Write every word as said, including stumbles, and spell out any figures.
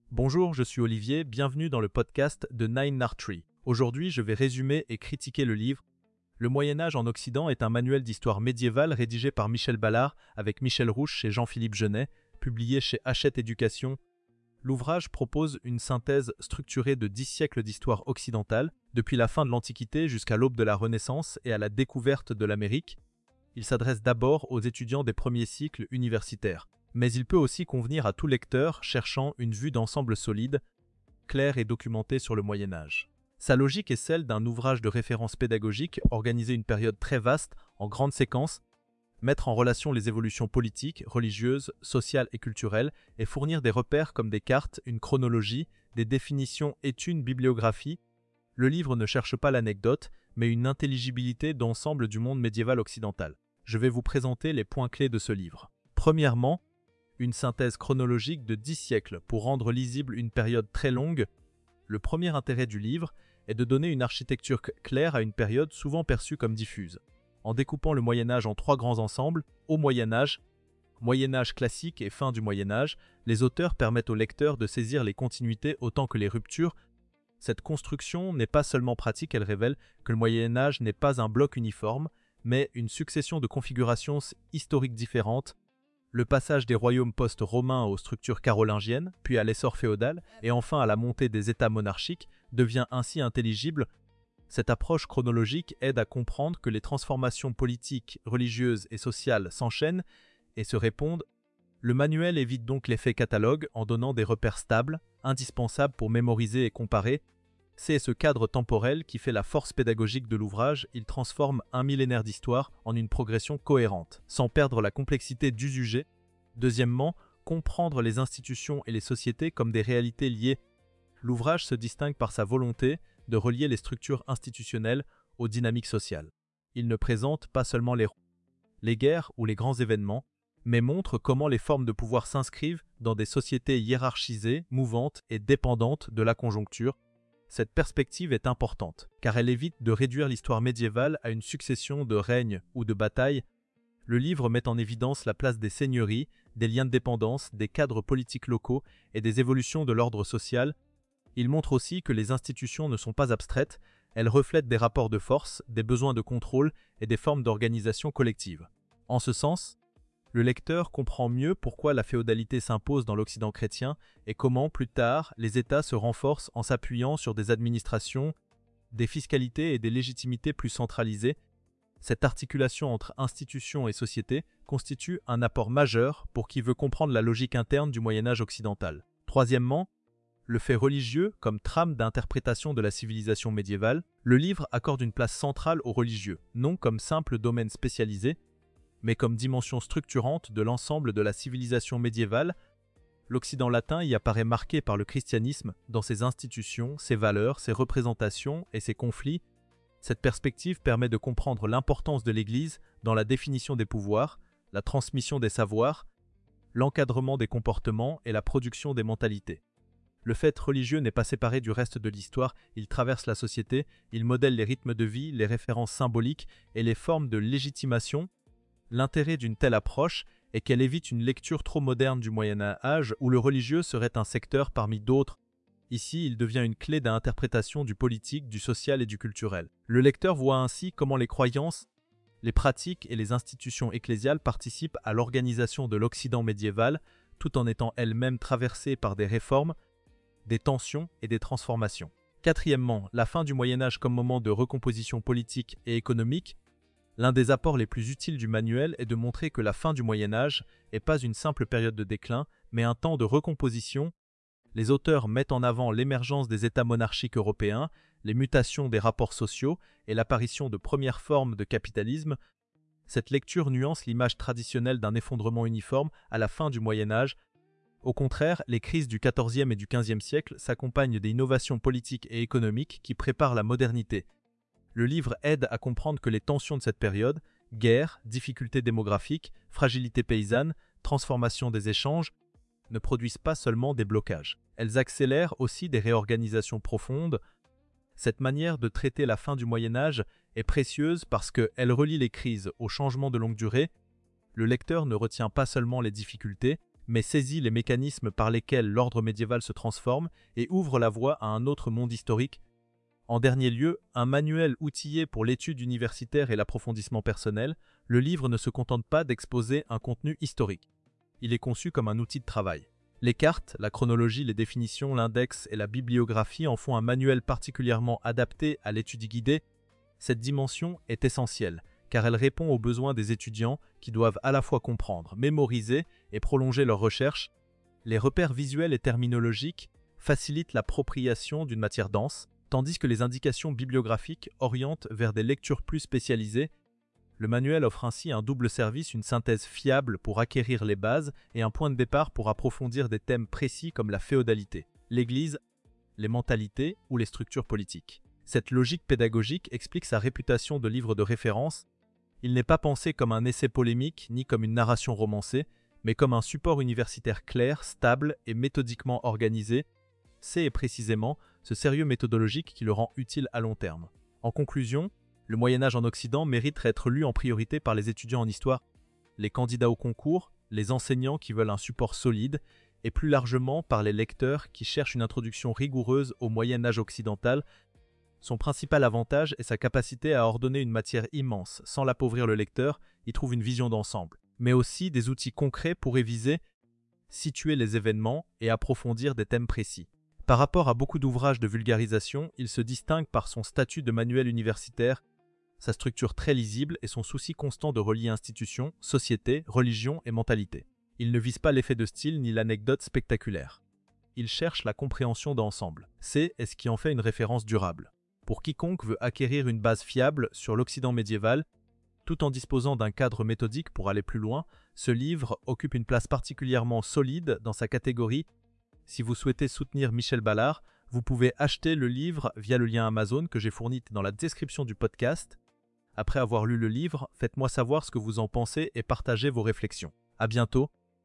Bonjour, je suis Olivier, bienvenue dans le podcast de Nine Archery. Aujourd'hui, je vais résumer et critiquer le livre Le Moyen-Âge en Occident est un manuel d'histoire médiévale rédigé par Michel Ballard avec Michel Rouche et Jean-Philippe Genet, publié chez Hachette Éducation. L'ouvrage propose une synthèse structurée de dix siècles d'histoire occidentale, depuis la fin de l'Antiquité jusqu'à l'aube de la Renaissance et à la découverte de l'Amérique. Il s'adresse d'abord aux étudiants des premiers cycles universitaires. Mais il peut aussi convenir à tout lecteur cherchant une vue d'ensemble solide, claire et documentée sur le Moyen-Âge. Sa logique est celle d'un ouvrage de référence pédagogique, organiser une période très vaste, en grandes séquences, mettre en relation les évolutions politiques, religieuses, sociales et culturelles, et fournir des repères comme des cartes, une chronologie, des définitions et une bibliographie. Le livre ne cherche pas l'anecdote, mais une intelligibilité d'ensemble du monde médiéval occidental. Je vais vous présenter les points clés de ce livre. Premièrement, une synthèse chronologique de dix siècles pour rendre lisible une période très longue. Le premier intérêt du livre est de donner une architecture claire à une période souvent perçue comme diffuse. En découpant le Moyen-Âge en trois grands ensembles, Haut Moyen-Âge, Moyen-Âge classique et fin du Moyen-Âge, les auteurs permettent au lecteur de saisir les continuités autant que les ruptures. Cette construction n'est pas seulement pratique, elle révèle que le Moyen-Âge n'est pas un bloc uniforme, mais une succession de configurations historiques différentes. Le passage des royaumes post-romains aux structures carolingiennes, puis à l'essor féodal, et enfin à la montée des États monarchiques, devient ainsi intelligible. Cette approche chronologique aide à comprendre que les transformations politiques, religieuses et sociales s'enchaînent et se répondent. Le manuel évite donc l'effet catalogue en donnant des repères stables, indispensables pour mémoriser et comparer. C'est ce cadre temporel qui fait la force pédagogique de l'ouvrage. Il transforme un millénaire d'histoire en une progression cohérente, sans perdre la complexité du sujet. Deuxièmement, comprendre les institutions et les sociétés comme des réalités liées. L'ouvrage se distingue par sa volonté de relier les structures institutionnelles aux dynamiques sociales. Il ne présente pas seulement les, les guerres ou les grands événements, mais montre comment les formes de pouvoir s'inscrivent dans des sociétés hiérarchisées, mouvantes et dépendantes de la conjoncture. Cette perspective est importante, car elle évite de réduire l'histoire médiévale à une succession de règnes ou de batailles. Le livre met en évidence la place des seigneuries, des liens de dépendance, des cadres politiques locaux et des évolutions de l'ordre social. Il montre aussi que les institutions ne sont pas abstraites, elles reflètent des rapports de force, des besoins de contrôle et des formes d'organisation collective. En ce sens, le lecteur comprend mieux pourquoi la féodalité s'impose dans l'Occident chrétien et comment, plus tard, les États se renforcent en s'appuyant sur des administrations, des fiscalités et des légitimités plus centralisées. Cette articulation entre institutions et société constitue un apport majeur pour qui veut comprendre la logique interne du Moyen-Âge occidental. Troisièmement, le fait religieux comme trame d'interprétation de la civilisation médiévale. Le livre accorde une place centrale aux religieux, non comme simple domaine spécialisé, mais comme dimension structurante de l'ensemble de la civilisation médiévale. L'Occident latin y apparaît marqué par le christianisme dans ses institutions, ses valeurs, ses représentations et ses conflits. Cette perspective permet de comprendre l'importance de l'Église dans la définition des pouvoirs, la transmission des savoirs, l'encadrement des comportements et la production des mentalités. Le fait religieux n'est pas séparé du reste de l'histoire, il traverse la société, il modèle les rythmes de vie, les références symboliques et les formes de légitimation. L'intérêt d'une telle approche est qu'elle évite une lecture trop moderne du Moyen-Âge où le religieux serait un secteur parmi d'autres. Ici, il devient une clé d'interprétation du politique, du social et du culturel. Le lecteur voit ainsi comment les croyances, les pratiques et les institutions ecclésiales participent à l'organisation de l'Occident médiéval, tout en étant elles-mêmes traversées par des réformes, des tensions et des transformations. Quatrièmement, la fin du Moyen-Âge comme moment de recomposition politique et économique. L'un des apports les plus utiles du manuel est de montrer que la fin du Moyen-Âge n'est pas une simple période de déclin, mais un temps de recomposition. Les auteurs mettent en avant l'émergence des États monarchiques européens, les mutations des rapports sociaux et l'apparition de premières formes de capitalisme. Cette lecture nuance l'image traditionnelle d'un effondrement uniforme à la fin du Moyen-Âge. Au contraire, les crises du quatorzième et du quinzième siècle s'accompagnent des innovations politiques et économiques qui préparent la modernité. Le livre aide à comprendre que les tensions de cette période, guerre, difficultés démographiques, fragilité paysanne, transformation des échanges, ne produisent pas seulement des blocages. Elles accélèrent aussi des réorganisations profondes. Cette manière de traiter la fin du Moyen-Âge est précieuse parce qu'elle relie les crises aux changements de longue durée. Le lecteur ne retient pas seulement les difficultés, mais saisit les mécanismes par lesquels l'ordre médiéval se transforme et ouvre la voie à un autre monde historique. En dernier lieu, un manuel outillé pour l'étude universitaire et l'approfondissement personnel, le livre ne se contente pas d'exposer un contenu historique. Il est conçu comme un outil de travail. Les cartes, la chronologie, les définitions, l'index et la bibliographie en font un manuel particulièrement adapté à l'étude guidée. Cette dimension est essentielle, car elle répond aux besoins des étudiants qui doivent à la fois comprendre, mémoriser et prolonger leurs recherches. Les repères visuels et terminologiques facilitent l'appropriation d'une matière dense, tandis que les indications bibliographiques orientent vers des lectures plus spécialisées. Le manuel offre ainsi un double service, une synthèse fiable pour acquérir les bases et un point de départ pour approfondir des thèmes précis comme la féodalité, l'Église, les mentalités ou les structures politiques. Cette logique pédagogique explique sa réputation de livre de référence. Il n'est pas pensé comme un essai polémique ni comme une narration romancée, mais comme un support universitaire clair, stable et méthodiquement organisé. C'est précisément ce sérieux méthodologique qui le rend utile à long terme. En conclusion, le Moyen-Âge en Occident mérite d'être lu en priorité par les étudiants en histoire, les candidats au concours, les enseignants qui veulent un support solide, et plus largement par les lecteurs qui cherchent une introduction rigoureuse au Moyen-Âge occidental. Son principal avantage est sa capacité à ordonner une matière immense, sans l'appauvrir le lecteur, y trouve une vision d'ensemble, mais aussi des outils concrets pour réviser, situer les événements et approfondir des thèmes précis. Par rapport à beaucoup d'ouvrages de vulgarisation, il se distingue par son statut de manuel universitaire, sa structure très lisible et son souci constant de relier institutions, sociétés, religions et mentalités. Il ne vise pas l'effet de style ni l'anecdote spectaculaire. Il cherche la compréhension d'ensemble. C'est ce qui en fait une référence durable. Pour quiconque veut acquérir une base fiable sur l'Occident médiéval, tout en disposant d'un cadre méthodique pour aller plus loin, ce livre occupe une place particulièrement solide dans sa catégorie. Si vous souhaitez soutenir Michel Ballard, vous pouvez acheter le livre via le lien Amazon que j'ai fourni dans la description du podcast. Après avoir lu le livre, faites-moi savoir ce que vous en pensez et partagez vos réflexions. À bientôt.